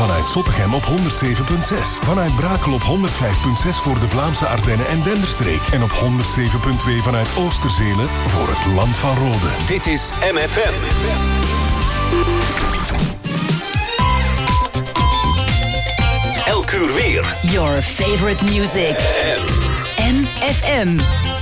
Vanuit Zottegem op 107.6. Vanuit Brakel op 105.6 voor de Vlaamse Ardennen en Denderstreek. En op 107.2 vanuit Oosterzelen voor het Land van Rode. Dit is MFM. Elk uur weer. Your favorite music. MFM.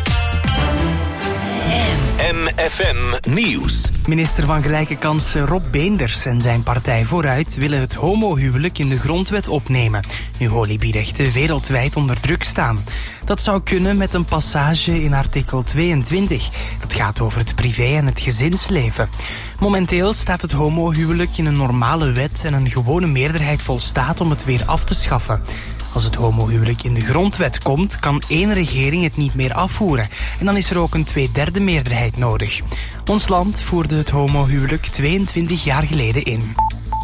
MFM Nieuws. Minister van Gelijke Kansen Rob Beenders en zijn partij Vooruit willen het homohuwelijk in de grondwet opnemen, nu holibierechten wereldwijd onder druk staan. Dat zou kunnen met een passage in artikel 22. Dat gaat over het privé- en het gezinsleven. Momenteel staat het homohuwelijk in een normale wet en een gewone meerderheid volstaat om het weer af te schaffen. Als het homohuwelijk in de grondwet komt, kan één regering het niet meer afvoeren. En dan is er ook een 2/3 meerderheid nodig. Ons land voerde het homohuwelijk 22 jaar geleden in.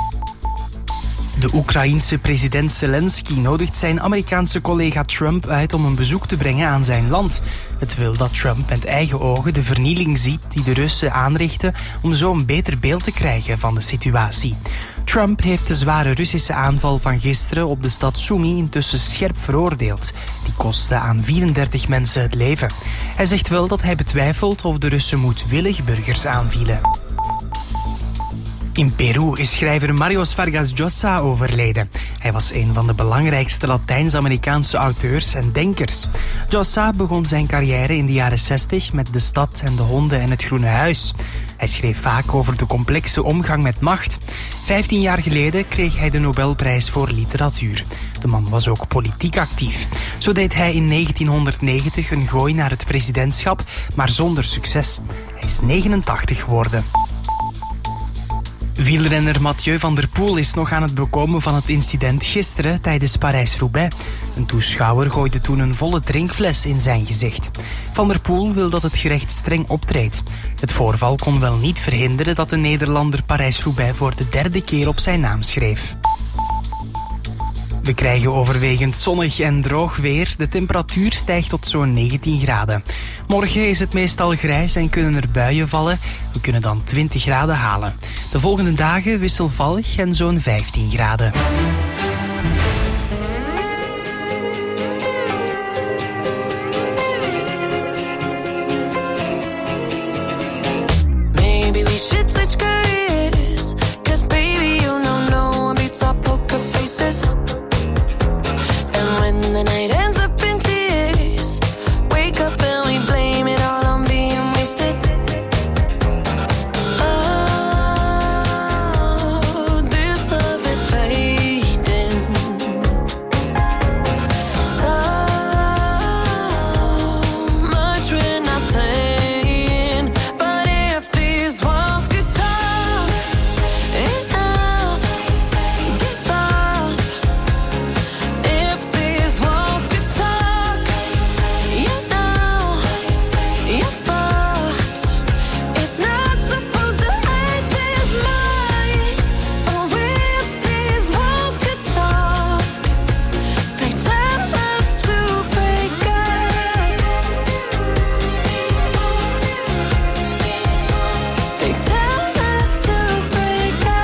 De Oekraïense president Zelensky nodigt zijn Amerikaanse collega Trump uit om een bezoek te brengen aan zijn land. Het wil dat Trump met eigen ogen de vernieling ziet die de Russen aanrichten om zo een beter beeld te krijgen van de situatie. Trump heeft de zware Russische aanval van gisteren op de stad Sumy intussen scherp veroordeeld. Die kostte aan 34 mensen het leven. Hij zegt wel dat hij betwijfelt of de Russen moedwillig burgers aanvielen. In Peru is schrijver Marios Vargas Llosa overleden. Hij was een van de belangrijkste Latijns-Amerikaanse auteurs en denkers. Llosa begon zijn carrière in de jaren 60 met De Stad en de Honden en het Groene Huis. Hij schreef vaak over de complexe omgang met macht. 15 jaar geleden kreeg hij de Nobelprijs voor literatuur. De man was ook politiek actief. Zo deed hij in 1990 een gooi naar het presidentschap, maar zonder succes. Hij is 89 geworden. Wielrenner Mathieu van der Poel is nog aan het bekomen van het incident gisteren tijdens Parijs-Roubaix. Een toeschouwer gooide toen een volle drinkfles in zijn gezicht. Van der Poel wil dat het gerecht streng optreedt. Het voorval kon wel niet verhinderen dat de Nederlander Parijs-Roubaix voor de 3e keer op zijn naam schreef. We krijgen overwegend zonnig en droog weer. De temperatuur stijgt tot zo'n 19 graden. Morgen is het meestal grijs en kunnen er buien vallen. We kunnen dan 20 graden halen. De volgende dagen wisselvallig en zo'n 15 graden. Maybe we should switch careers, 'cause baby you know no one beats our poker faces. When the night ends up in tears, wake up and we blame it all on being wasted. Oh, this love is fading. So much we're not saying, but if these walls could talk, enough, give up. If these walls could talk, you know, you're fucked. It's not supposed to hurt this much. Oh, if these walls could talk, they tell us to break up. They tell us to break up.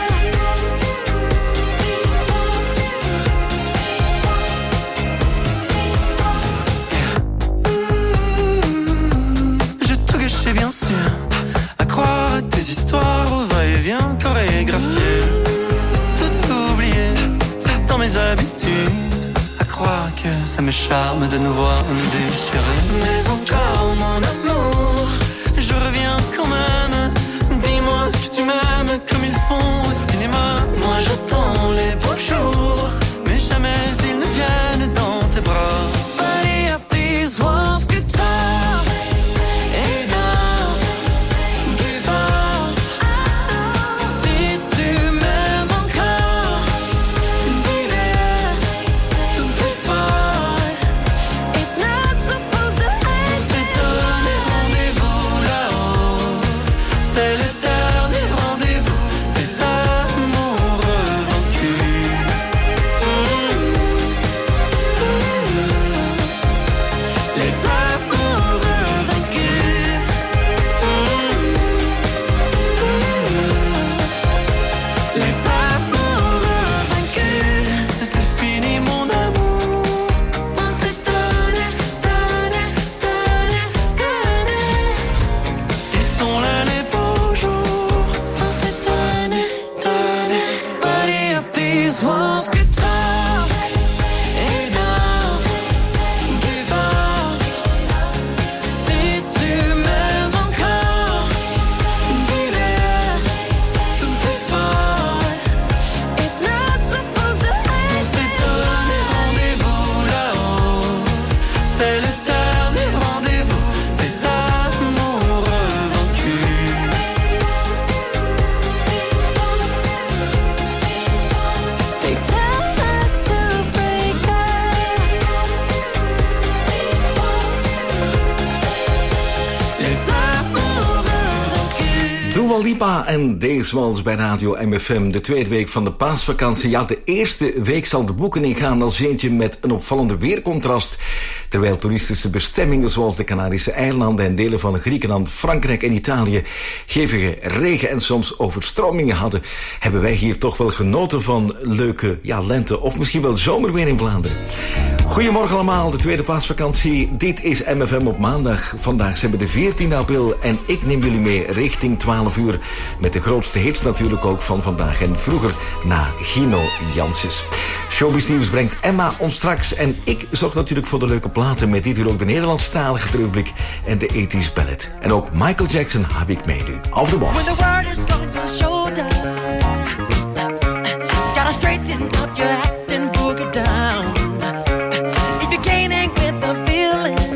J'ai tout gâché bien sûr, à croire à tes histoires au va-et-vient chorégraphié. Tout oublié, c'est dans mes habitudes, à croire que ça me charme de nous voir déchirés. Mais encore mon amour, je reviens quand même. Dis-moi que tu m'aimes comme ils font au cinéma. Moi j'attends les beaux jours, mais jamais ils ne viennent dans tes bras. But if these walls could talk, enough, give up. Si tu m'aimes encore, dis-le plus fort. It's not supposed to hurt. C'est donné Dua Lipa en Days Waltz bij Radio MFM. De tweede week van de paasvakantie. Ja, de eerste week zal de boeken ingaan als eentje met een opvallende weercontrast. Terwijl toeristische bestemmingen zoals de Canarische eilanden en delen van Griekenland, Frankrijk en Italië hevige regen en soms overstromingen hadden, hebben wij hier toch wel genoten van leuke lente of misschien wel zomerweer in Vlaanderen. Goedemorgen allemaal, de tweede paasvakantie. Dit is MFM op maandag. Vandaag zijn we de 14 april en ik neem jullie mee richting 12 uur met de grootste hits natuurlijk ook van vandaag en vroeger na Gino Janssens. Showbiz Nieuws brengt Emma ons straks en ik zorg natuurlijk voor de leuke platen met dit uur ook de Nederlandstalige terugblik en de 80s ballad. En ook Michael Jackson heb ik mee nu. Off the wall. When the word is on your shoulder, gotta straighten up your act and boogie down. If you're gaining with the feeling,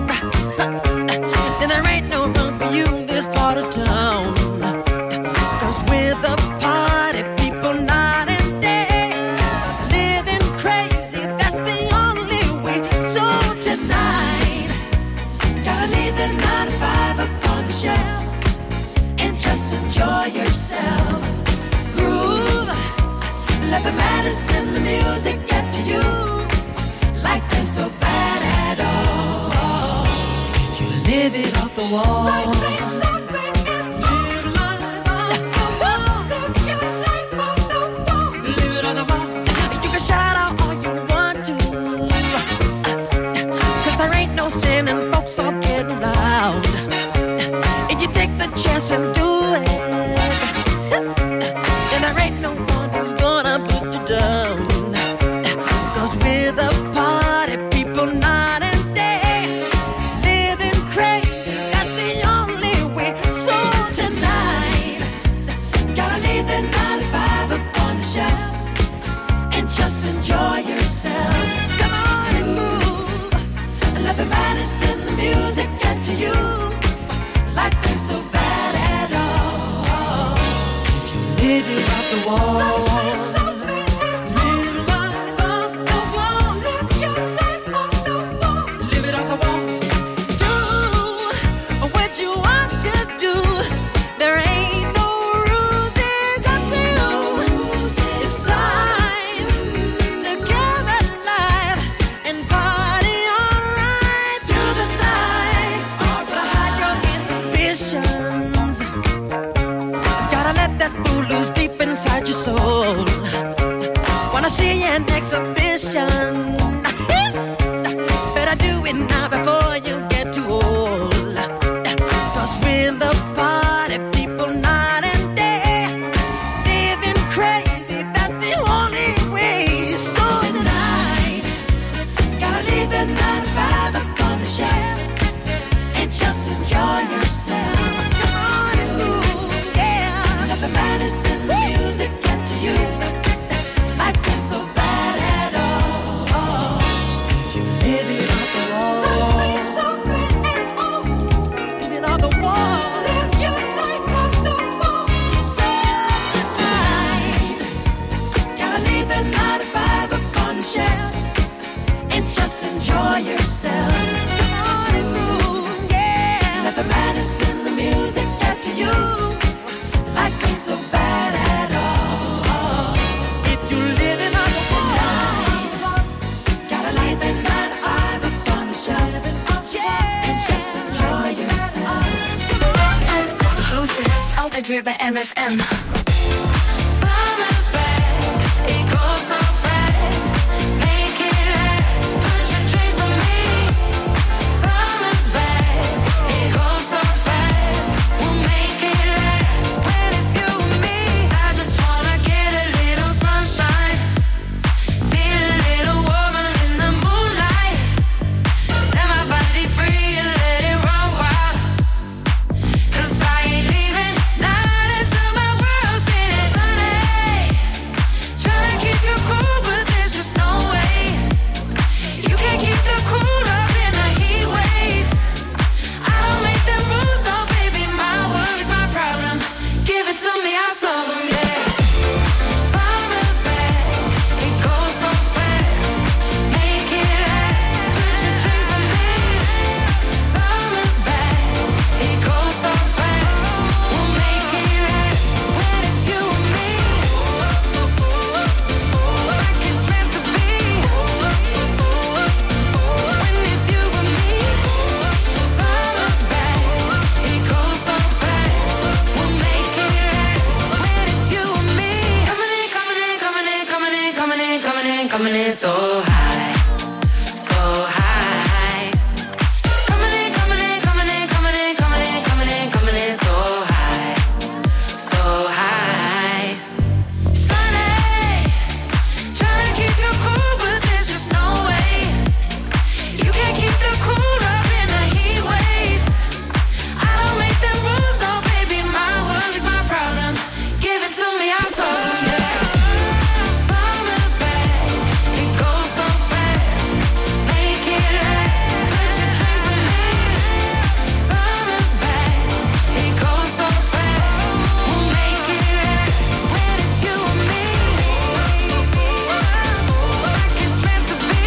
then there ain't no room for you in this part of town. 'Cause with the party people night and day, living crazy, that's the only way. So tonight, gotta leave the 9 to 5 up on the shelf and just enjoy yourself. Groove, let the madness and the music get to you. Life ain't so bad at all. If you live it off the wall. Life ain't so bad at all. Live life off the wall. Live your life off the wall. Live it on the wall. You can shout out all you want to, 'cause there ain't no sin and folks are getting loud. If you take the chance and do it, then there ain't no one who's gonna put you down. 'Cause with a party people night and day, living crazy, that's the only way. So tonight, gotta leave the 9 to 5 up on the shelf and just enjoy yourself. Come on and move, and let the madness and the music get to you. Life ain't so bad at all. If you live it off the wall. Life ain't so bad at all. Live life off the wall. Live your life off the wall. Live it off the wall. Do what you want to do. There ain't no rules, it's up to you. It's time to get alive and party alright through the night. Hide your inhibitions. Gotta let that fool loose deep inside your soul. Wanna see an exhibition? Better do it now before you get too old. 'Cause with the party people night and day, living crazy, that's the only way. So tonight, gotta leave the 9 to 5 up on the shelf and just enjoy yourself. Come on and move, yeah. Let the madness and the music get to you. Life ain't so bad at all. You live it off the wall. Life ain't so bad at all. Live it off the wall. Live your life off the wall. So tonight, gotta leave the 9 to 5 up on the shelf and just enjoy yourself. Come on and move, yeah. Let the madness and the music get to you. Life ain't so bad at all. If you live it on the tonight, gotta leave the 9 to 5 up on the shelf, yeah, and just enjoy yourself. De grootste hits, altijd weer bij MFM. Summer's back, it goes so fast. Make it last, put your dreams on me. Summer's back, it goes so fast. We'll make it last when it's you and me. I just wanna get a little sunshine, feel a little warmer in the moonlight. Set my body free and let it run wild. 'Cause I ain't leaving, not until my world coming in so high, so high. Coming in, coming in, coming in, coming in, coming in, coming in, coming in so high, so high. Sunny, trying to keep you cool, but there's just no way. You can't keep the cool up in a heat wave. I don't make them rules, no baby, my worries, my problem. Give it to me, I told you. Summer's back, it goes so fast. Make it last, put your drinks with me. Summer's back, it goes so fast. We'll make it last when it's you and me. Like it's meant to be.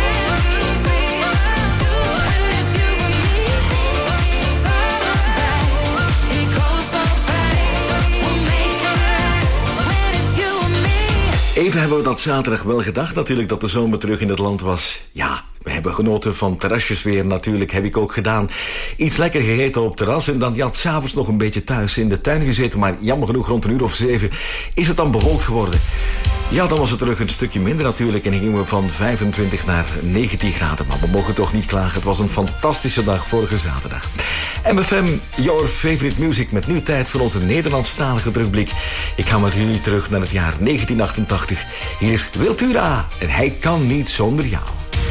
When it's you and me. Summer's back, it goes so fast. We'll make it last when it's you and me. Even hebben we dat zaterdag wel gedacht natuurlijk dat de zomer terug in het land was. Ja, we hebben genoten van terrasjes weer natuurlijk, heb ik ook gedaan. Iets lekker gegeten op terras en dan ja, 's avonds nog een beetje thuis in de tuin gezeten. Maar jammer genoeg rond 7:00 is het dan bewolkt geworden. Ja, dan was het terug een stukje minder natuurlijk en gingen we van 25 naar 19 graden. Maar we mogen toch niet klagen, het was een fantastische dag vorige zaterdag. MFM, your favorite music, met nu tijd voor onze Nederlandstalige terugblik. Ik ga met jullie terug naar het jaar 1988. Hier is Wiltura en hij kan niet zonder jou.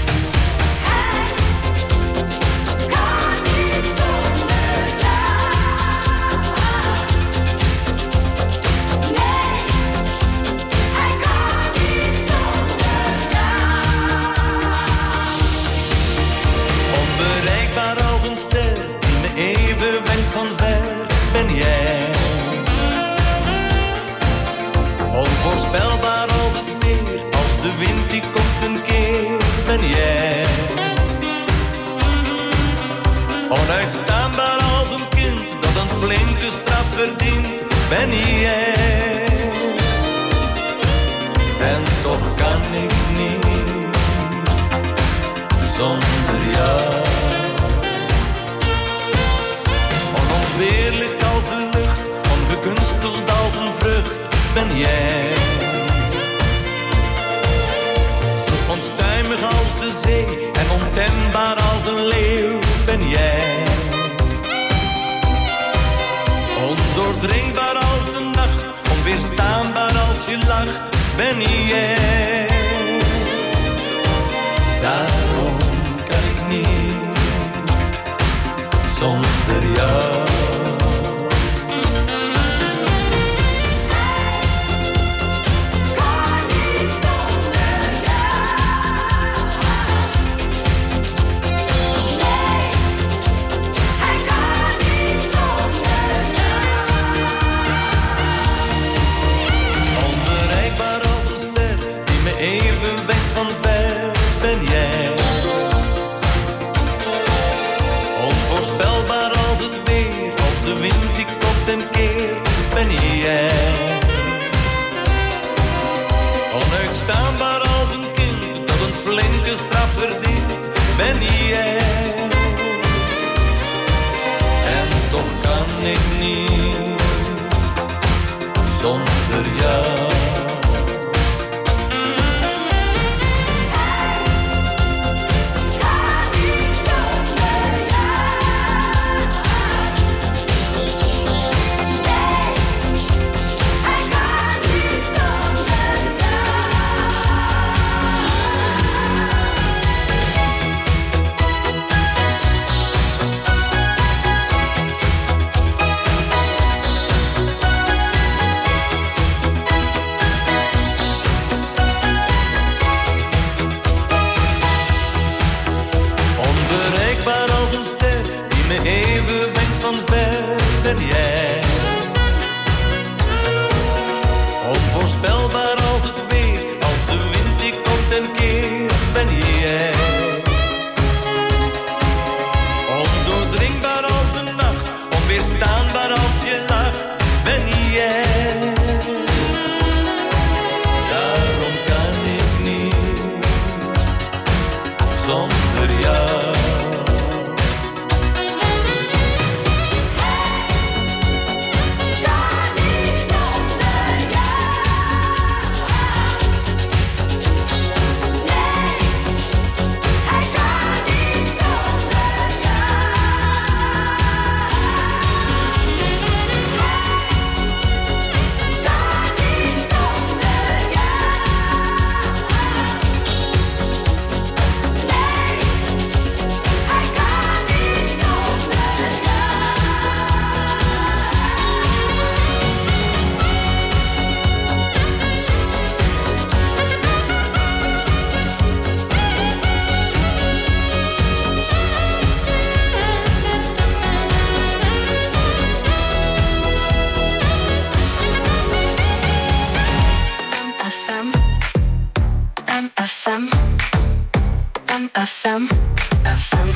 Onbereikbaar als een ster, die me even wenkt van ver, ben jij. Onvoorspelbaar als het weer, als de wind die komt een keer, ben jij. Onuitstaanbaar als een kind, dat een flinke straf verdient, ben jij. En toch kan ik niet zonder jou. Onontbeerlijk als de lucht, ongekunsteld als een vrucht, ben jij. Zo onstuimig als de zee en ontembaar als een leeuw, ben jij. Ondoordringbaar als de nacht, onweerstaanbaar als je lacht, ben jij. Daarom kan ik niet zonder jou. Kan niet zonder jou. Nee, hij kan niet zonder jou. Onbereikbaar als een ster, die me even wenkt van ver, ben jij. Onvoorspelbaar als het weer, als de wind die komt en keert, ben jij. Onuitstaanbaar als een kind, dat een flinke straf verdient, ben jij. En toch kan ik niet zonder jou. Kan niet zonder jou. Nee, hij kan niet zonder jou. Onbereikbaar als een ster, die me even wenkt van ver, ben jij. Onvoorspelbaar als het weer, als de wind die komt en keert, ben jij. Ondoordringbaar als de nacht, onweerstaanbaar als je lacht, ben jij. Daarom kan ik niet zonder jou. Kan niet zonder jou. MFM. MFM. MFM. FM.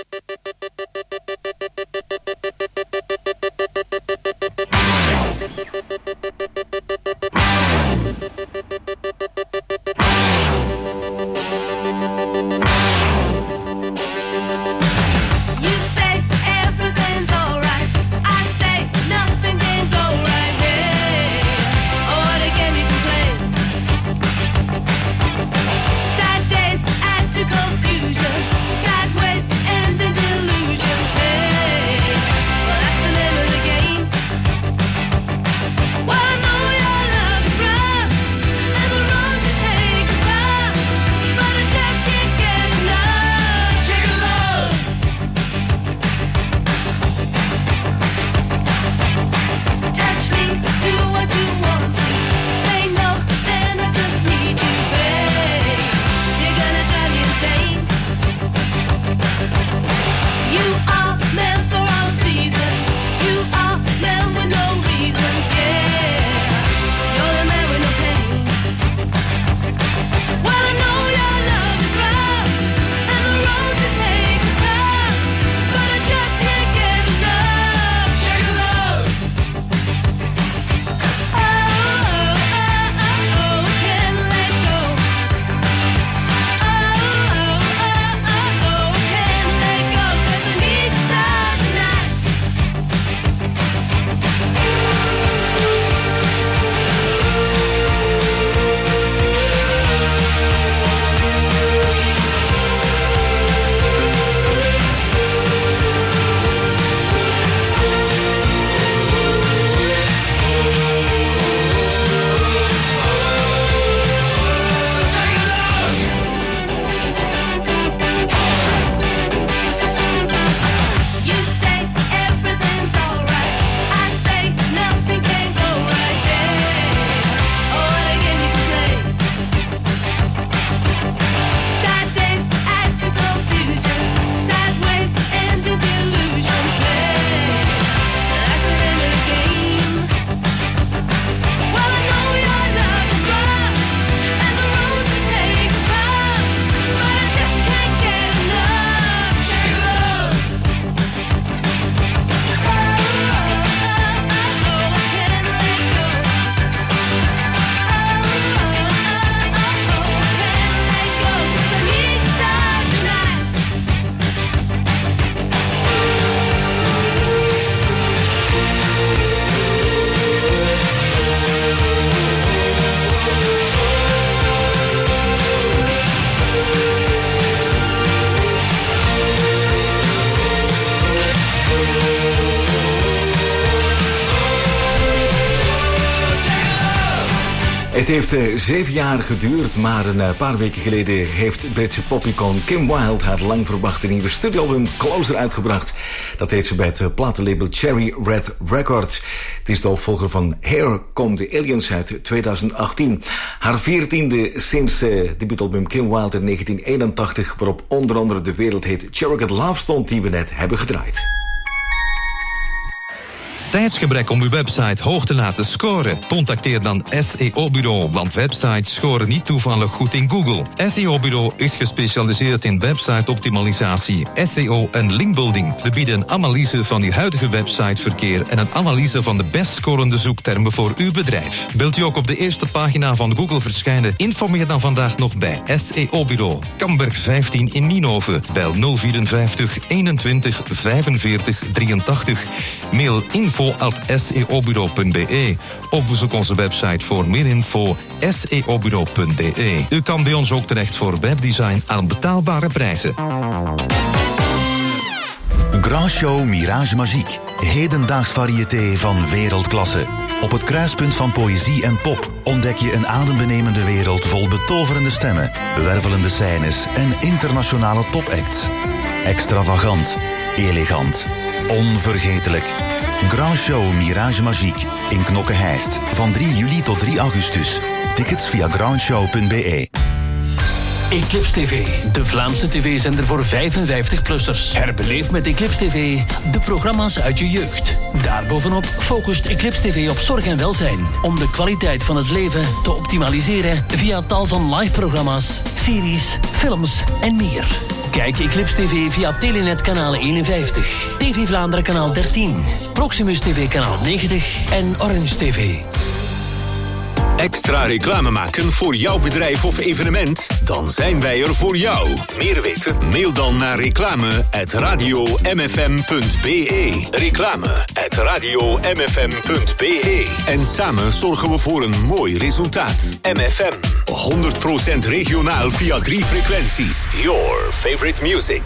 Het heeft 7 jaar geduurd, maar een paar weken geleden heeft Britse popicoon Kim Wilde haar lang verwachte nieuwe studioalbum Closer uitgebracht. Dat deed ze bij het platenlabel Cherry Red Records. Het is de opvolger van Here Come the Aliens uit 2018. Haar 14e sinds debuutalbum Kim Wilde in 1981, waarop onder andere de wereld heet Surrogate Love stond, die we net hebben gedraaid. Tijdsgebrek om uw website hoog te laten scoren? Contacteer dan SEO-bureau, want websites scoren niet toevallig goed in Google. SEO-bureau is gespecialiseerd in website-optimalisatie, SEO en linkbuilding. We bieden een analyse van uw huidige websiteverkeer en een analyse van de best scorende zoektermen voor uw bedrijf. Wilt u ook op de eerste pagina van Google verschijnen? Informeer dan vandaag nog bij SEO-bureau. Kamberg 15 in Nienhoven. Bel 054 21 45 83. Mail info@seobureau.be of bezoek onze website voor meer info seobureau.be. U kan bij ons ook terecht voor webdesign aan betaalbare prijzen. Grand Show Mirage Magique. Hedendaags variété van wereldklasse. Op het kruispunt van poëzie en pop ontdek je een adembenemende wereld vol betoverende stemmen, wervelende scènes en internationale topacts. Extravagant, elegant, onvergetelijk. Grand Show Mirage Magique in Knokke-Heist van 3 juli tot 3 augustus. Tickets via grandshow.be. Eclipse TV, de Vlaamse tv-zender voor 55-plussers. Herbeleef met Eclipse TV de programma's uit je jeugd. Daarbovenop focust Eclipse TV op zorg en welzijn, om de kwaliteit van het leven te optimaliseren via tal van live-programma's, series, films en meer. Kijk Eclipse TV via Telenet kanaal 51, TV Vlaanderen kanaal 13, Proximus TV kanaal 90 en Orange TV. Extra reclame maken voor jouw bedrijf of evenement? Dan zijn wij er voor jou. Meer weten? Mail dan naar reclame@radiomfm.be. Reclame@radiomfm.be. En samen zorgen we voor een mooi resultaat. MFM. 100% regionaal via 3 frequenties. Your favorite music.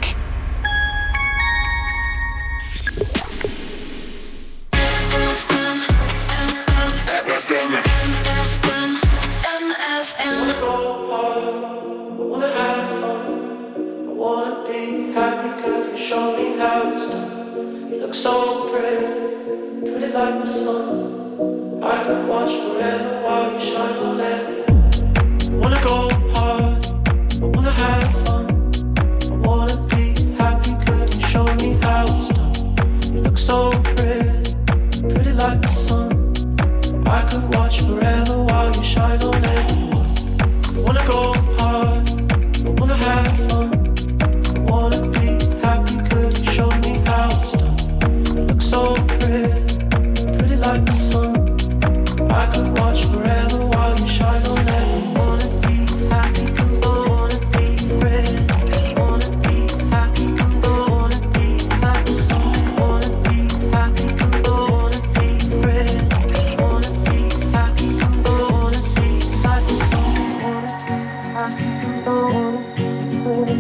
So pretty, pretty like the sun. I could watch forever while you shine on everyone. I wanna go hard, I wanna have fun. I wanna be happy, could you show me how it's done? You look so pretty, pretty like the sun. I could watch forever while you shine on everyone. I wanna go hard, I wanna have fun. I wanna be happy, could you show me how it's done? So pretty, pretty like the sun. I could watch forever while you shine on everyone. Wanna be happy, wanna be pretty. Wanna be happy, wanna be like the sun. Wanna be happy, wanna be pretty. Wanna be happy, wanna be like the sun. Wanna be happy, wanna be pretty.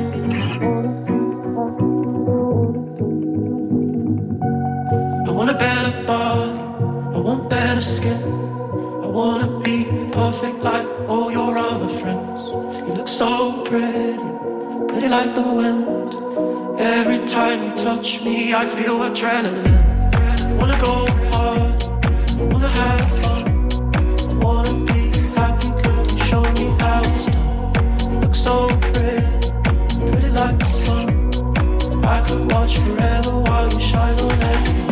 I want a better body, I want better skin. I wanna be perfect like all your other friends. You look so pretty, pretty like the wind. Every time you touch me, I feel adrenaline. I wanna go hard, I wanna have fun. I wanna be happy, could you show me how it's done? You look so pretty, pretty like the sun. I could watch forever while you shine on everyone.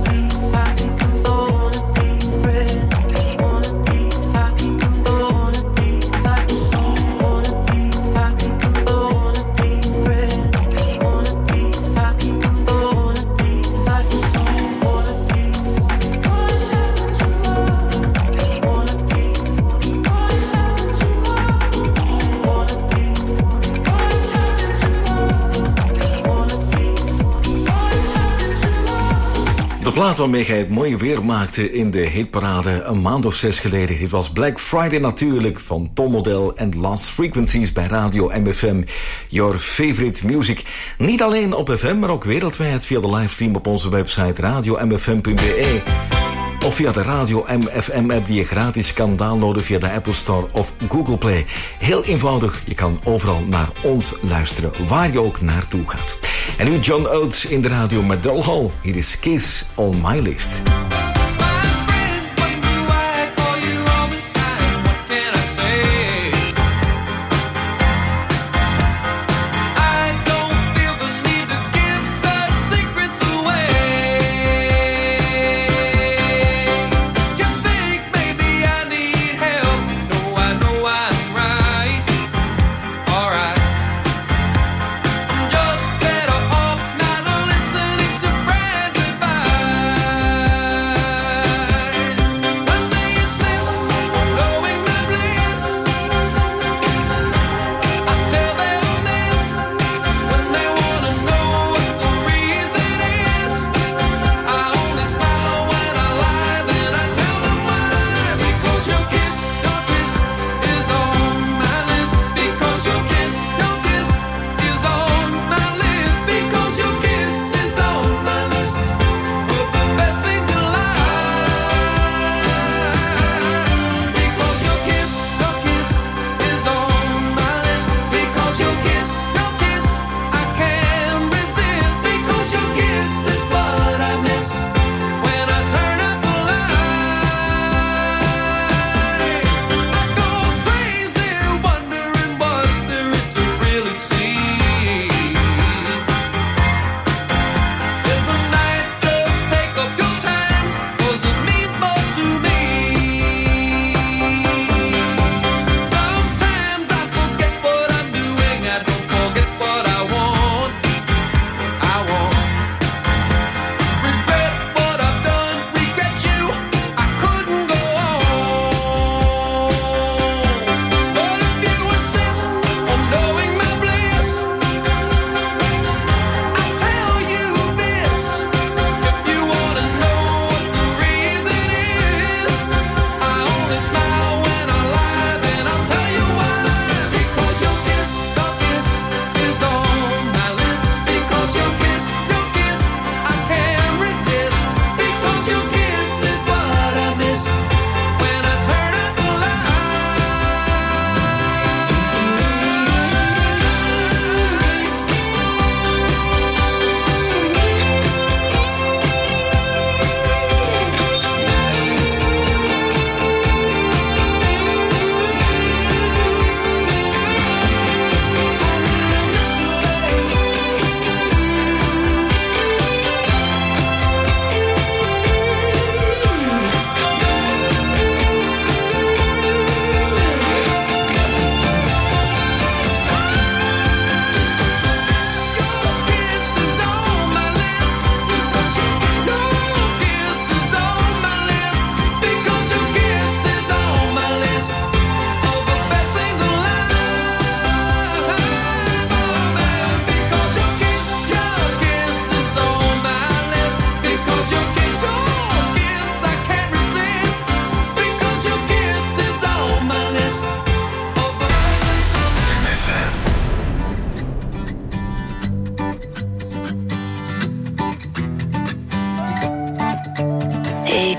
De plaat waarmee hij het mooie weer maakte in de hitparade een maand of 6 geleden. Dit was Black Friday natuurlijk van Tom Model en Last Frequencies bij Radio MFM. Your favorite music. Niet alleen op FM, maar ook wereldwijd via de livestream op onze website radiomfm.be. Of via de Radio MFM-app die je gratis kan downloaden via de Apple Store of Google Play. Heel eenvoudig, je kan overal naar ons luisteren, waar je ook naartoe gaat. En nu John Oates in de radio met Dull Hall. Hier is Kiss on My List. Better off not listening to friends advice.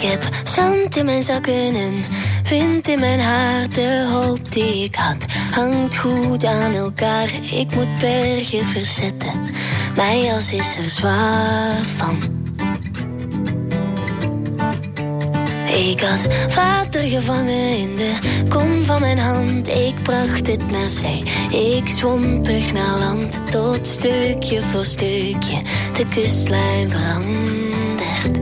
heb zand in mijn zakken en wind in mijn haar. De hoop die ik had hangt goed aan elkaar. Ik moet bergen verzetten, mijn jas is er zwaar van. Ik had water gevangen in de kom van mijn hand. Ik bracht het naar zee, ik zwom terug naar land. Tot stukje voor stukje de kustlijn verandert.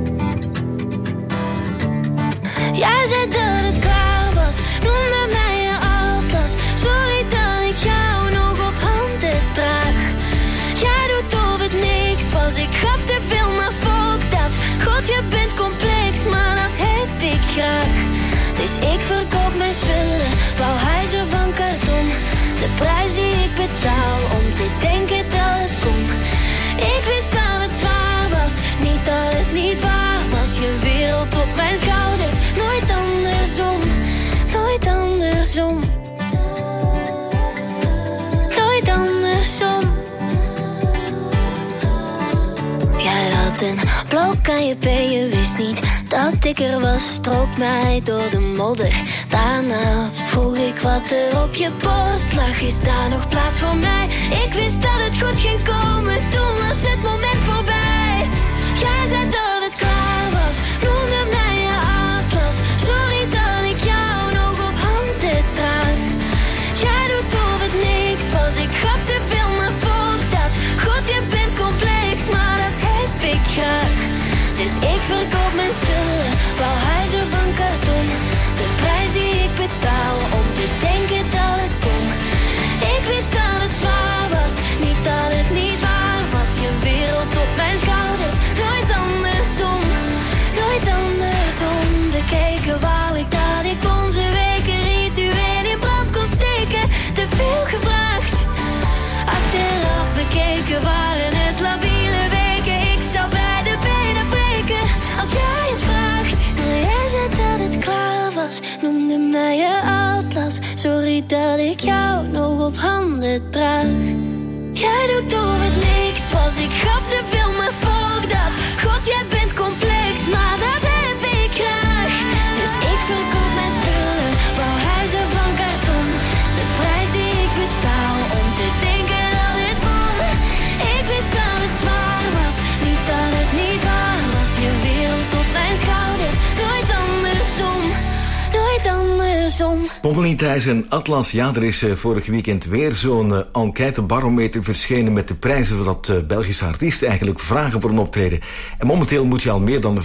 Jij zei dat het klaar was, noemde mij je atlas. Sorry dat ik jou nog op handen draag. Jij doet of het niks was, ik gaf te veel, maar fuck dat. God, je bent complex, maar dat heb ik graag. Dus ik verkoop mijn spullen, bouw huizen van karton. De prijs die ik betaal om te denken dat het kon. Ik wist dat het zwaar was, niet dat het niet waar was. Je wereld op mijn schouders, nooit andersom, nooit andersom. Nooit andersom. Jij had een blok aan je been, je wist niet dat ik er was. Strook mij door de modder, daarna vroeg ik wat er op je borst lag. Is daar nog plaats voor mij? Ik wist dat het goed ging komen, toen was het moment voorbij. Jij zei dat het klaar was, noemde mij je atlas. Sorry dat ik jou nog op handen draag. Jij doet of het niks was, ik gaf te veel, maar fuck dat. God, je bent complex, maar dat heb ik graag. Dus ik verkoop mijn spullen, bouw huizen van karton. De prijs die ik betaal om te denken dat het kon. Ik wist dat het zwaar was, niet dat het niet waar was. Je wereld op mijn schouders, nooit andersom, nooit andersom. Bekeken wou ik dat ik onze weken ritueel in brand kon steken. Te veel gevraagd, achteraf bekeken waren het labiele weken. Ik zou bij de benen breken als jij het vraagt. Maar jij zei dat het klaar was, noemde mij je atlas. Sorry dat ik jou nog op handen draag. Jij doet of het niks was, ik gaf te veel, maar fuck dat. God, jij bent complex, maar dat heb ik graag. Dus ik verkoop mijn spullen, bouw huizen van karton. De prijs die ik betaal om te denken dat het kon. Ik wist dat het zwaar was, niet dat het niet waar was. Je wereld op mijn schouders, nooit andersom, nooit andersom. Pommelien Thijs en Atlas, ja, er is vorig weekend weer zo'n enquêtebarometer verschenen met de prijzen voor dat Belgische artiest eigenlijk vragen voor een optreden. En momenteel moet je al meer dan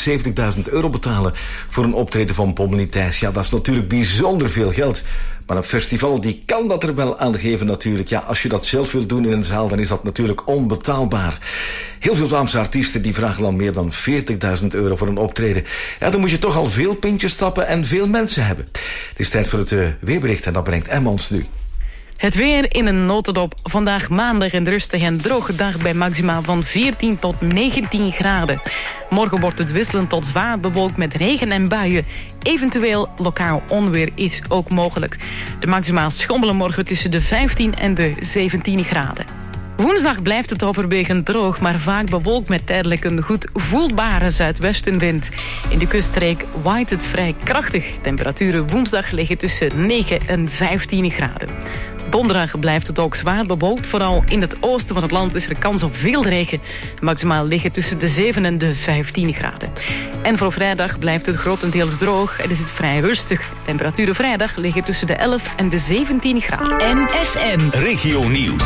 €75.000 betalen voor een optreden van Pommelien Thijs. Ja, dat is natuurlijk bijzonder veel geld. Maar een festival die kan dat er wel aan geven natuurlijk. Ja, als je dat zelf wilt doen in een zaal, dan is dat natuurlijk onbetaalbaar. Heel veel Vlaamse artiesten die vragen al meer dan €40.000 voor een optreden. Ja, dan moet je toch al veel pintjes stappen en veel mensen hebben. Het is tijd voor het weerbericht en dat brengt Emma ons nu. Het weer in een notendop. Vandaag maandag een rustige en droge dag bij maxima van 14 tot 19 graden. Morgen wordt het wisselend tot zwaar bewolkt met regen en buien. Eventueel lokaal onweer is ook mogelijk. De maxima schommelen morgen tussen de 15 en de 17 graden. Woensdag blijft het overwegend droog, maar vaak bewolkt met tijdelijk een goed voelbare zuidwestenwind. In de kuststreek waait het vrij krachtig. Temperaturen woensdag liggen tussen 9 en 15 graden. Donderdag blijft het ook zwaar bewolkt. Vooral in het oosten van het land is er kans op veel regen. Maximaal liggen tussen de 7 en de 15 graden. En voor vrijdag blijft het grotendeels droog en is het vrij rustig. Temperaturen vrijdag liggen tussen de 11 en de 17 graden. MFM Regio Nieuws.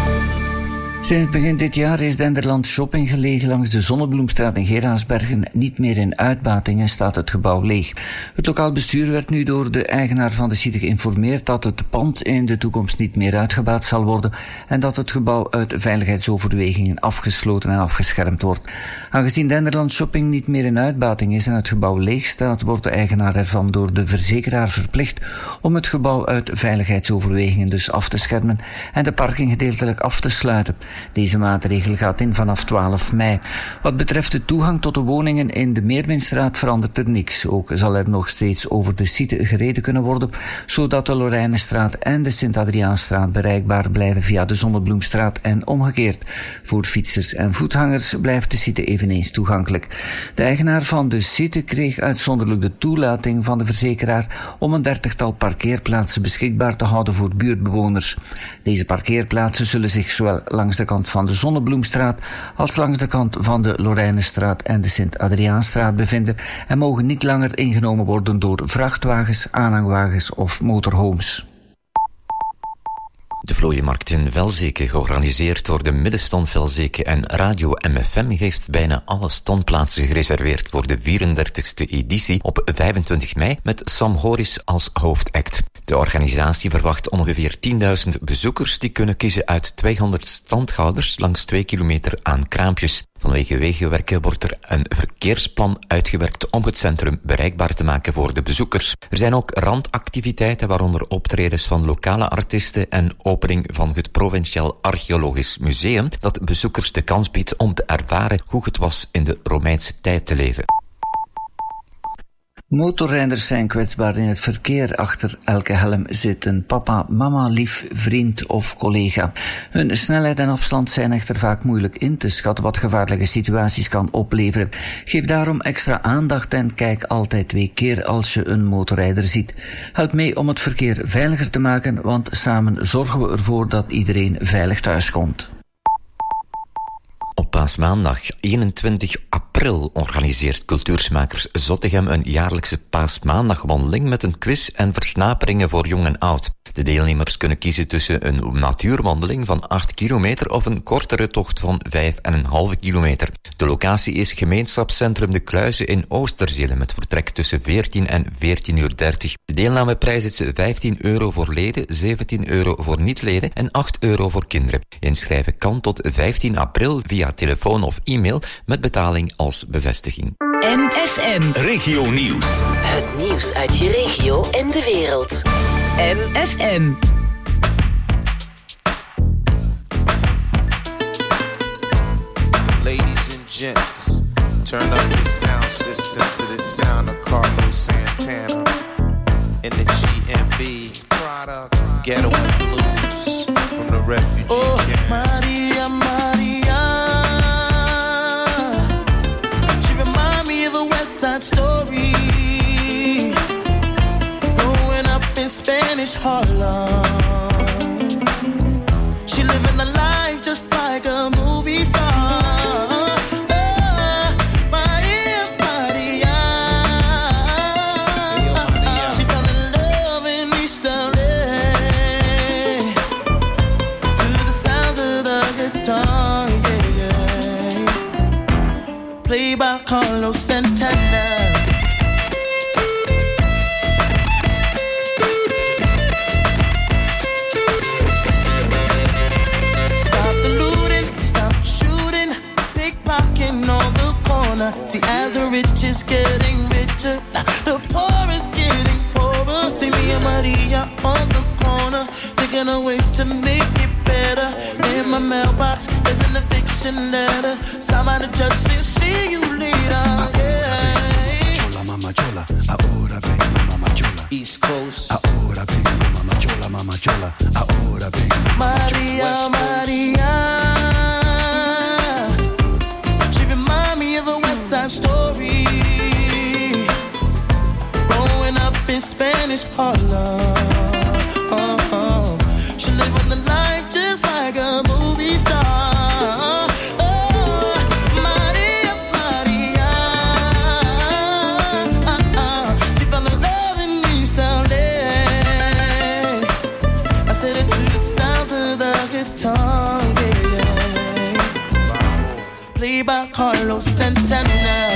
Sinds het begin dit jaar is Denderland Shopping gelegen langs de Zonnebloemstraat in Geraardsbergen niet meer in uitbating en staat het gebouw leeg. Het lokaal bestuur werd nu door de eigenaar van de site geïnformeerd dat het pand in de toekomst niet meer uitgebaat zal worden en dat het gebouw uit veiligheidsoverwegingen afgesloten en afgeschermd wordt. Aangezien Denderland Shopping niet meer in uitbating is en het gebouw leeg staat, wordt de eigenaar ervan door de verzekeraar verplicht om het gebouw uit veiligheidsoverwegingen dus af te schermen en de parking gedeeltelijk af te sluiten. Deze maatregel gaat in vanaf 12 mei. Wat betreft de toegang tot de woningen in de Meerminstraat verandert er niks. Ook zal er nog steeds over de site gereden kunnen worden, zodat de Lorijnenstraat en de Sint-Adriaanstraat bereikbaar blijven via de Zonnebloemstraat en omgekeerd. Voor fietsers en voetgangers blijft de site eveneens toegankelijk. De eigenaar van de site kreeg uitzonderlijk de toelating van de verzekeraar om een 30-tal parkeerplaatsen beschikbaar te houden voor buurtbewoners. Deze parkeerplaatsen zullen zich zowel langs de kant van de Zonnebloemstraat als langs de kant van de Lorijnenstraat en de Sint-Adriaanstraat bevinden en mogen niet langer ingenomen worden door vrachtwagens, aanhangwagens of motorhomes. De Vlooienmarkt in Velzeke, georganiseerd door de Middenstand Velzeke en Radio MFM, heeft bijna alle standplaatsen gereserveerd voor de 34e editie op 25 mei met Sam Horis als hoofdact. De organisatie verwacht ongeveer 10.000 bezoekers die kunnen kiezen uit 200 standhouders langs 2 kilometer aan kraampjes. Vanwege wegenwerken wordt er een verkeersplan uitgewerkt om het centrum bereikbaar te maken voor de bezoekers. Er zijn ook randactiviteiten, waaronder optredens van lokale artiesten en opening van het Provinciaal Archeologisch Museum, dat bezoekers de kans biedt om te ervaren hoe het was in de Romeinse tijd te leven. Motorrijders zijn kwetsbaar in het verkeer. Achter elke helm zit een papa, mama, lief, vriend of collega. Hun snelheid en afstand zijn echter vaak moeilijk in te schatten, wat gevaarlijke situaties kan opleveren. Geef daarom extra aandacht en kijk altijd 2 keer als je een motorrijder ziet. Help mee om het verkeer veiliger te maken, want samen zorgen we ervoor dat iedereen veilig thuiskomt. Op Paasmaandag 21 april organiseert Cultuursmakers Zottegem een jaarlijkse Paasmaandagwandeling met een quiz en versnaperingen voor jong en oud. De deelnemers kunnen kiezen tussen een natuurwandeling van 8 kilometer of een kortere tocht van 5,5 kilometer. De locatie is gemeenschapscentrum De Kluizen in Oosterzele met vertrek tussen 14 en 14:30 uur. De deelnameprijs is €15 voor leden, €17 voor niet-leden en €8 voor kinderen. Inschrijven kan tot 15 april via telefoon of e-mail met betaling als bevestiging. MFM. Regio Nieuws. Het nieuws uit je regio en de wereld. MFM. Ladies and gents, turn up your sound system to the sound of Carlos Santana in the GMB Ghetto Blues from the refugee camp. Maria, Maria, she remind me of a West Side Story, growing up in Spanish Harlem. She living a life just like a movie star. Played by Carlos Santana. Stop the looting, stop shooting, pickpocketing on the corner. See, as the rich is getting richer, the poor is getting poorer. See me and Maria on the corner, thinking of ways to make it better. In my mailbox, there's an eviction letter. Signed by the judge says, see you later. Yeah. Chola, mama chola, ahora vengo, mama chola. East Coast, ahora vengo, mama chola, ahora vengo. Maria, Maria, she remind me of a West Side Story, growing up in Spanish Harlem. She live on the life just like a movie star. Oh, Maria, Maria, she found the love in East LA. I said it to the sounds of the guitar, yeah. Played by Carlos Santana.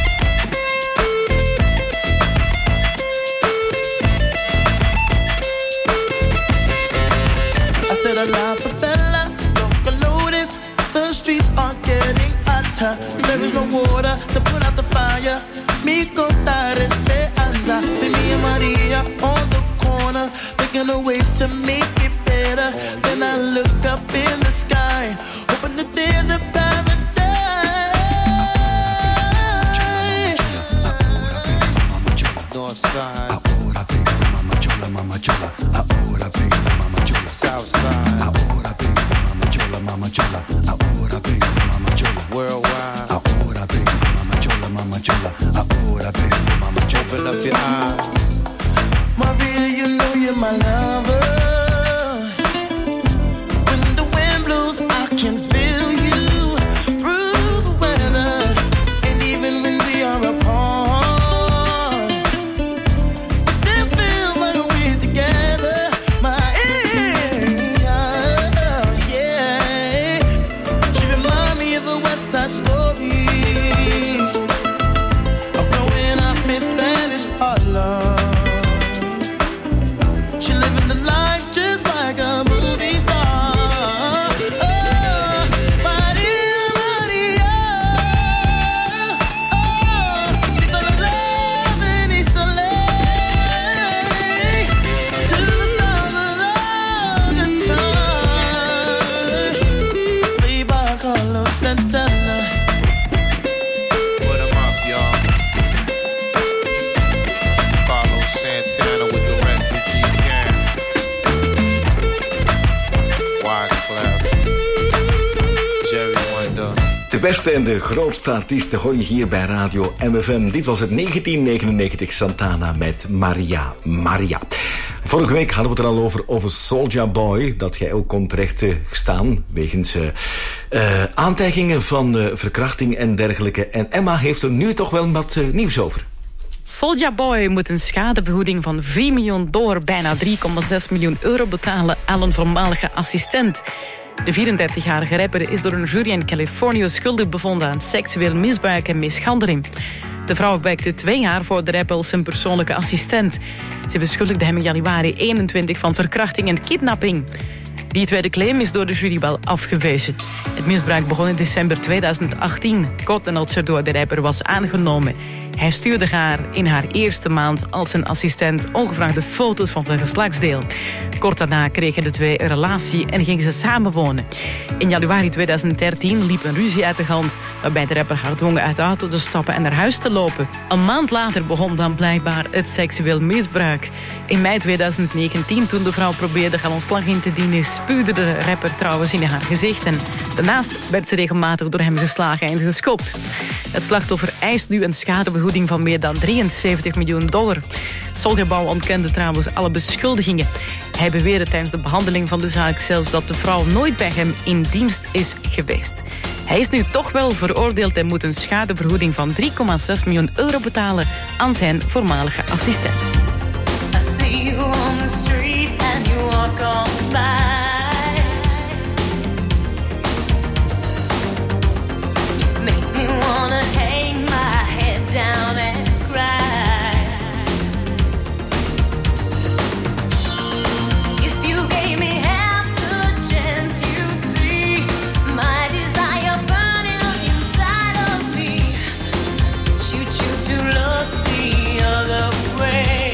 A la favela, local notice, the streets are getting hotter. There is no water to put out the fire. Mi contar esperanza. See me and Maria on the corner, thinking of ways to make it better. Then I look up in the sky, when the days of paradise. Northside. Ahora vengo, mamá chola, mamá chola. Ahora vengo, mamá chola. Southside. Ahora vengo, mamá chola, mamá chola. Ahora vengo, mamá chola. Worldwide. Ahora vengo, mamá chola, mamá chola. Ahora vengo, mamá chola. Open up your eyes. Maria, you know you're my lover. When the wind blows, I can feel you through the weather. And even when we are apart, still feel like we're together. My angel, yeah. She remind me of a West Side Story. Of growing up in Spanish Harlem. De beste en de grootste artiesten hoor je hier bij Radio MFM. Dit was het 1999 Santana met Maria. Vorige week hadden we het er al over Soulja Boy. Dat jij ook kon terecht staan wegens aantijgingen van verkrachting en dergelijke. En Emma heeft er nu toch wel wat nieuws over. Soulja Boy moet een schadevergoeding van $4 miljoen, bijna €3,6 miljoen betalen aan een voormalige assistent. De 34-jarige rapper is door een jury in Californië schuldig bevonden aan seksueel misbruik en mishandeling. De vrouw werkte 2 jaar voor de rapper als zijn persoonlijke assistent. Ze beschuldigde hem in januari 21 van verkrachting en kidnapping. Die tweede claim is door de jury wel afgewezen. Het misbruik begon in december 2018, kort nadat ze door de rapper was aangenomen. Hij stuurde haar in haar eerste maand als zijn assistent ongevraagde foto's van zijn geslachtsdeel. Kort daarna kregen de twee een relatie en gingen ze samenwonen. In januari 2013 liep een ruzie uit de hand, waarbij de rapper haar dwong uit de auto te stappen en naar huis te lopen. Een maand later begon dan blijkbaar het seksueel misbruik. In mei 2019, toen de vrouw probeerde haar ontslag in te dienen, spuwde de rapper trouwens in haar gezicht. En daarnaast werd ze regelmatig door hem geslagen en geschopt. Het slachtoffer eist nu een schadevergoeding van meer dan $73 miljoen. Soulja Boy ontkende trouwens alle beschuldigingen. Hij beweerde tijdens de behandeling van de zaak zelfs dat de vrouw nooit bij hem in dienst is geweest. Hij is nu toch wel veroordeeld en moet een schadevergoeding van €3,6 miljoen betalen aan zijn voormalige assistent. I see you on the street and you walk on by. You make me wanna hang my head down and cry. If you gave me half the chance, you'd see my desire burning up inside of me. But you choose to look the other way.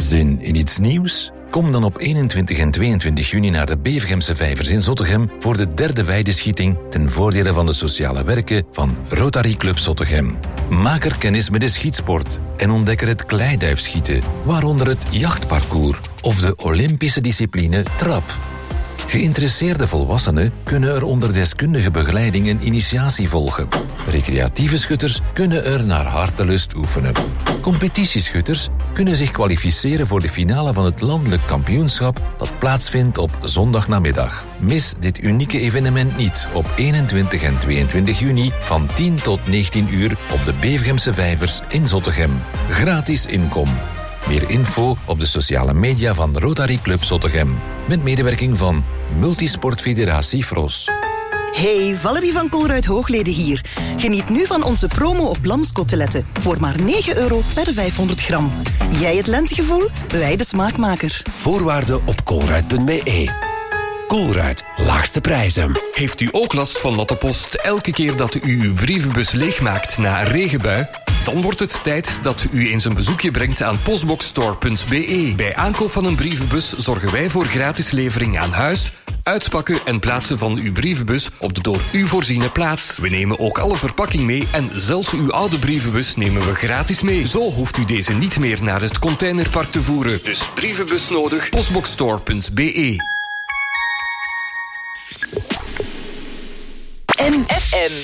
Zin in iets nieuws? Kom dan op 21 en 22 juni naar de Bevegemse Vijvers in Zottegem voor de 3e weideschieting ten voordele van de sociale werken van Rotary Club Zottegem. Maak er kennis met de schietsport en ontdek er het kleiduifschieten, waaronder het jachtparcours of de Olympische discipline trap. Geïnteresseerde volwassenen kunnen er onder deskundige begeleiding een initiatie volgen. Recreatieve schutters kunnen er naar hartelust oefenen. Competitieschutters kunnen zich kwalificeren voor de finale van het landelijk kampioenschap dat plaatsvindt op zondagnamiddag. Mis dit unieke evenement niet op 21 en 22 juni van 10 tot 19 uur op de Bevegemse Vijvers in Zottegem. Gratis inkom. Meer info op de sociale media van Rotary Club Zottegem. Met medewerking van Multisportfederatie Fros. Hey, Valerie van Colruyt Hoogleden hier. Geniet nu van onze promo op lamskoteletten. Voor maar €9 per 500 gram. Jij het lentegevoel, wij de smaakmaker. Voorwaarden op colruyt.be. Colruyt, laagste prijzen. Heeft u ook last van natte post elke keer dat u uw brievenbus leegmaakt na een regenbui? Dan wordt het tijd dat u eens een bezoekje brengt aan postboxstore.be. Bij aankoop van een brievenbus zorgen wij voor gratis levering aan huis, uitpakken en plaatsen van uw brievenbus op de door u voorziene plaats. We nemen ook alle verpakking mee en zelfs uw oude brievenbus nemen we gratis mee. Zo hoeft u deze niet meer naar het containerpark te voeren. Dus brievenbus nodig, postboxstore.be. MFM.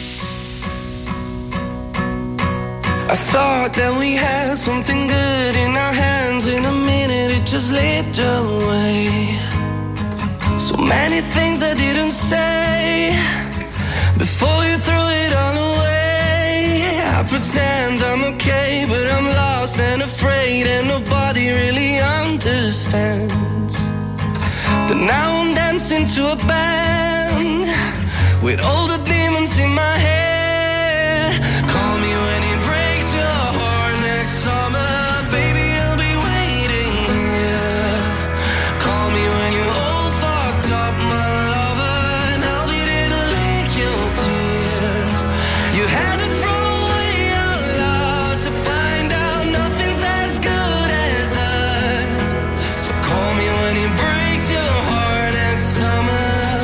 I thought that we had something good in our hands. In a minute it just slipped away. So many things I didn't say before you threw it all away. I pretend I'm okay, but I'm lost and afraid, and nobody really understands. But now I'm dancing to a band with all the demons in my head. Call me when it breaks your heart next summer. Baby, I'll be waiting here. Call me when you're all fucked up, my lover, and I'll be there to lick your tears. You had to throw away your love to find out nothing's as good as us. So call me when it breaks your heart next summer.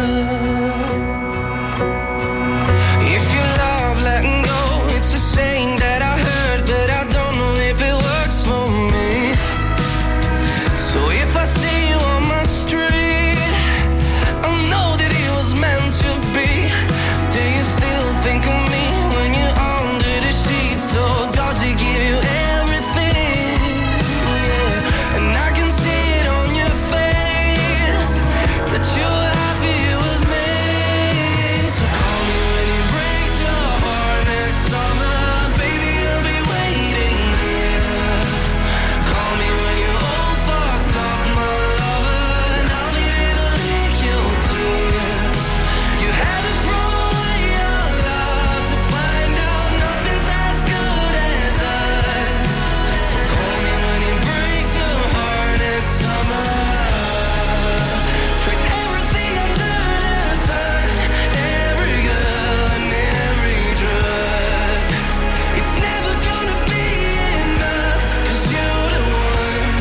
If you love letting go, it's a saying that I heard, but I don't know if it works for me. So if I see you on my street, I'll know that it was meant to be. Do you still think of me when you're under the sheets? So does it give you everything? Yeah. And I can see it on your face that you're happy with me. So call me when it breaks your heart next summer. Baby, I'll be waiting here. Call me when you're all fucked up, my lover, and I'll be there to lick your tears. You had to throw away your love to find out nothing's as good as us. So call me when it breaks your heart next summer. Put everything under the sun, every girl and every drug. It's never gonna be enough, 'cause you're the one.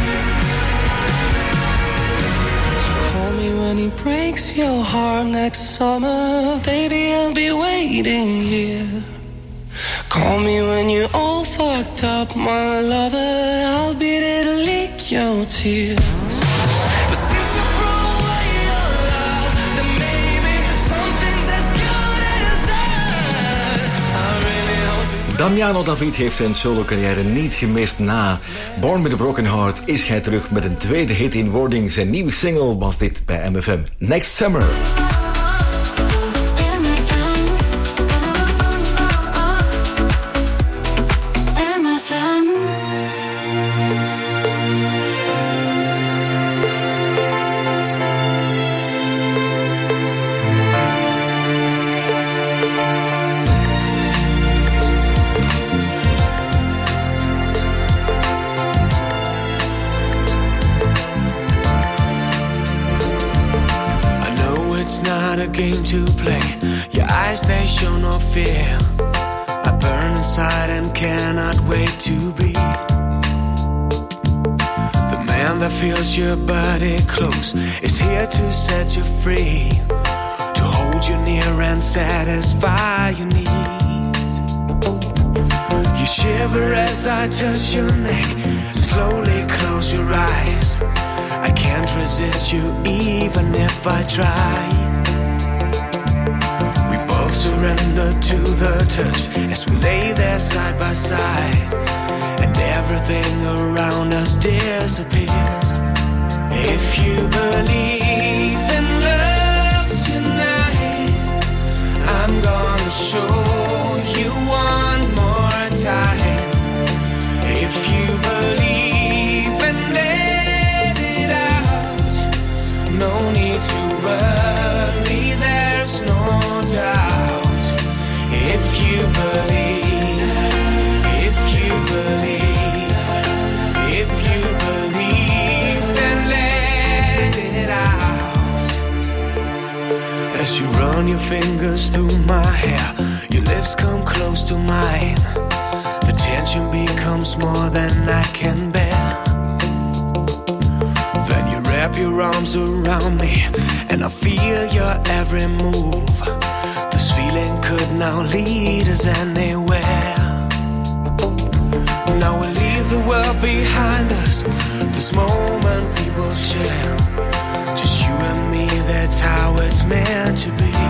Call me when he breaks your heart next summer. Baby, I'll be waiting here. Call me when you're all fucked up, my lover. I'll be there to lick your tears. But since you threw away your love, then maybe something's as good as us. I really hope Damiano David heeft zijn solo-carrière niet gemist. Na Born with a Broken Heart is hij terug met een tweede hit in wording. Zijn nieuwe single was dit bij MFM. Next Summer. not a game to play. Your eyes, they show no fear. I burn inside and cannot wait to be the feels your body close is here to set you free, to hold you near and satisfy your needs. You shiver as I touch your neck, slowly close your eyes. I can't resist you even if I try. We both surrender to the touch as we lay there side by side, and everything around us disappears. If you believe in love tonight, I'm gonna show you one more time. If you believe and let it out, no need to worry, there's no doubt. If you believe, if you believe, if you believe, then let it out. As you run your fingers through my hair, your lips come close to mine. The tension becomes more than I can bear. Then you wrap your arms around me, and I feel your every move. This feeling could now lead us anywhere. Now we leave the world behind us, this moment we will share. Just you and me, that's how it's meant to be.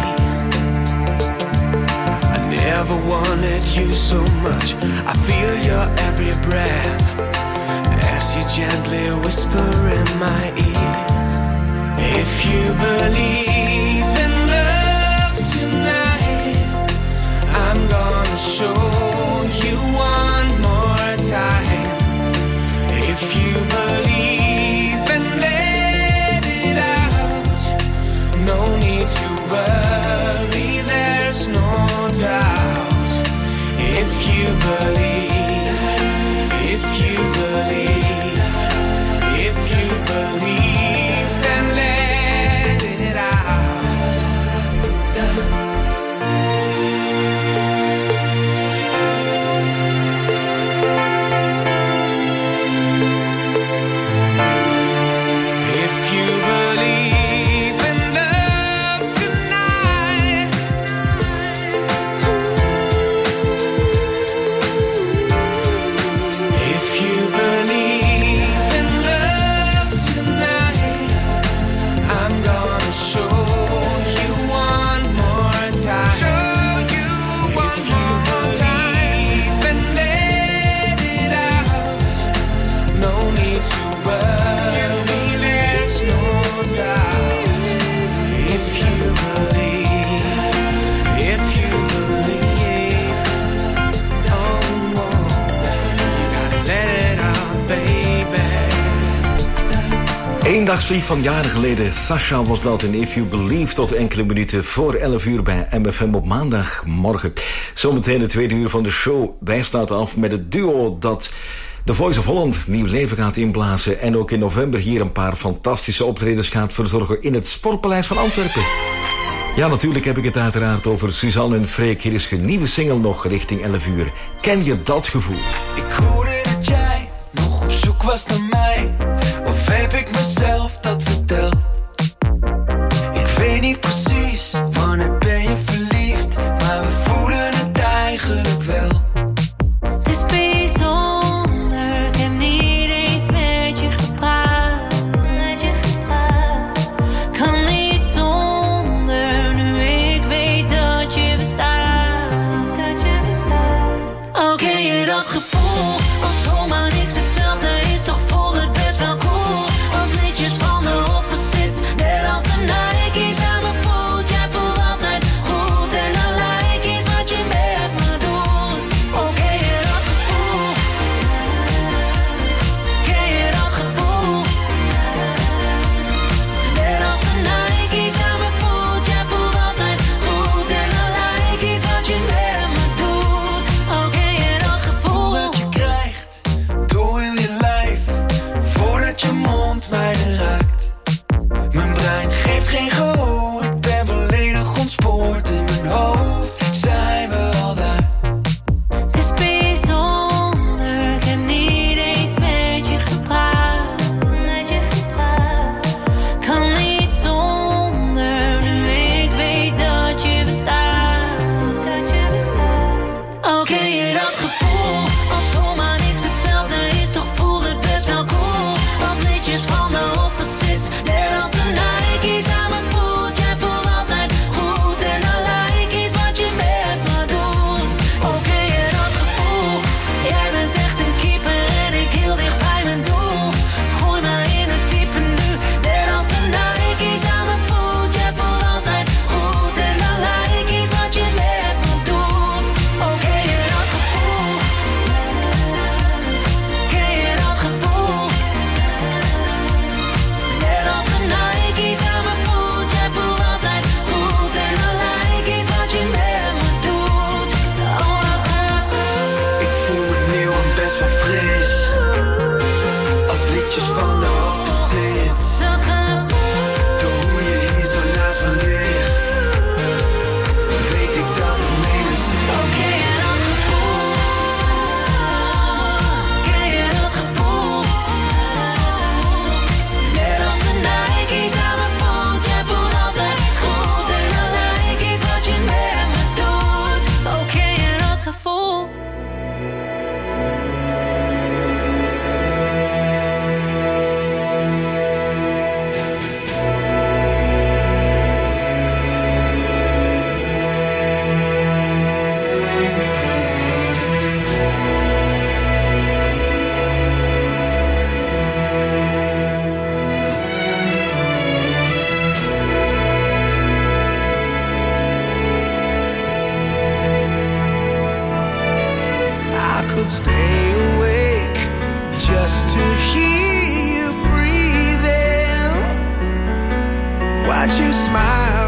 I never wanted you so much, I feel your every breath as you gently whisper in my ear. If you believe in love tonight, I'm gonna show you one more time. If you believe and let it out, no need to worry, there's no doubt. If you believe, if you believe, if you believe, then let it out. If you believe in love tonight, if you believe in love tonight, I'm gonna show you one more time. If you believe and let it out, no need to worry, there's no doubt. If you believe, if you believe, oh no, you gotta let it out, baby. Eendagsvlieg van jaren geleden. Sasha was dat in If You Believe tot enkele minuten voor 11 uur bij MFM op maandagmorgen. Zometeen het tweede uur van de show. Wij sluiten af met het duo dat The Voice of Holland nieuw leven gaat inblazen en ook in november hier een paar fantastische optredens gaat verzorgen in het Sportpaleis van Antwerpen. Ja, natuurlijk heb ik het uiteraard over Suzanne en Freek. Hier is hun nieuwe single nog richting 11 uur. Ken je dat gevoel? Ik hoorde dat jij nog op zoek was naar mij. Of heb ik mezelf dat verteld? Ik weet niet precies wanneer ben je verliefd, maar we voelen het eigenlijk wel. Het is bijzonder, ik heb niet eens met je gepraat. Kan niet zonder, nu ik weet dat je bestaat. Oh, ken je dat gevoel? Als zomaar niks hetzelfde is, toch voelt het best wel cool. Als liedjes van de opposites, net als de Nike's aan me voelt. Jij voelt altijd goed en dan lijkt iets wat je met me doet. Oh, ken je dat gevoel? Ken je dat gevoel? Net als de Nike's aan me voelt. Jij voelt altijd goed en dan lijkt iets wat je met me doet. Oh, ken je dat gevoel? Dat je krijgt door heel je lijf. awake just to hear you breathing. Watch you smile